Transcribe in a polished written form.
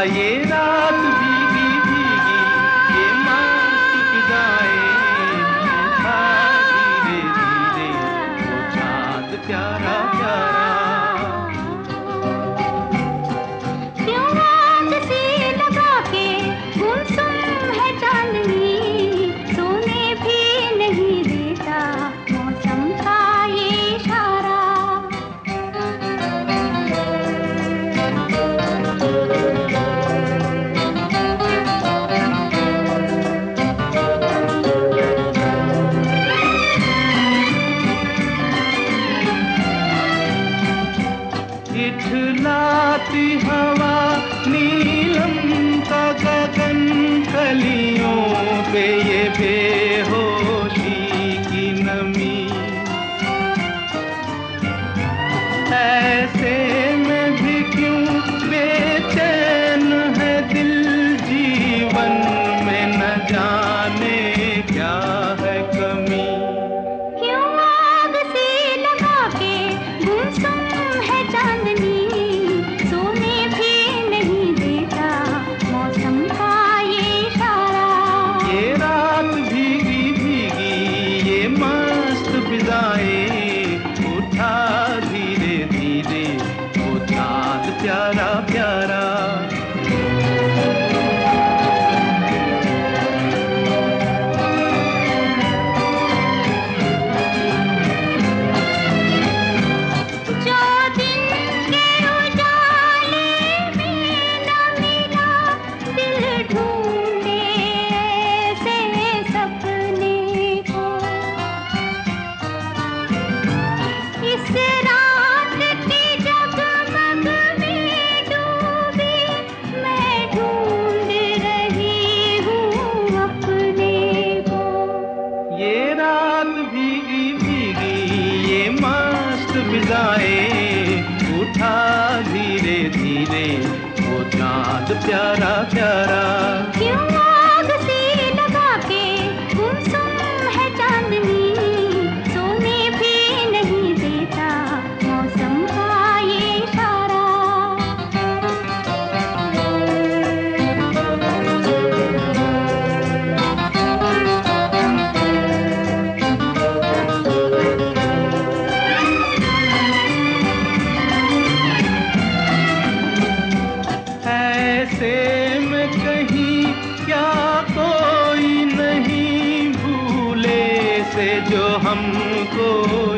ये रात भीगी भीगी, ये मस्त फिजाएं, उठा धीरे धीरे वो चाँद प्यारा प्यारा। क्यों आग सी लगा के गुमसुम है चांदनी, सोने भी नहीं देता मौसम का ये इशारा। इठलाती हवा नीलम का गगन, कलियों पे ये बेहोशी की नमी। ऐसे में भी क्यों बेचैन है दिल, जीवन में न जाने क्या है कमी। क्यों आग सी लगा के गुमसुम है चांदनी, सोने भी नहीं देता मौसम का ये इशारा। ये रात भीगी भीगी, ये मस्त फिजाएं, उठा धीरे धीरे वो चाँद प्यारा प्यारा। जो दिन के उजाले में न मिला, दिल ढूंढे ऐसे सपने को। इस रात की जगमग में डूबी, मैं ढूंढ रही हूँ अपने को। ये रात भीगी भीगी, ये मस्त फिजाएं, उठा धीरे धीरे वो चाँद प्यारा प्यारा। क्यों आग सी लगा के गुमसुम है चांदनी, सोने भी नहीं देता मौसम का ये इशारा। ऐसे में कहीं क्या कोई नहीं भूले से जो हमको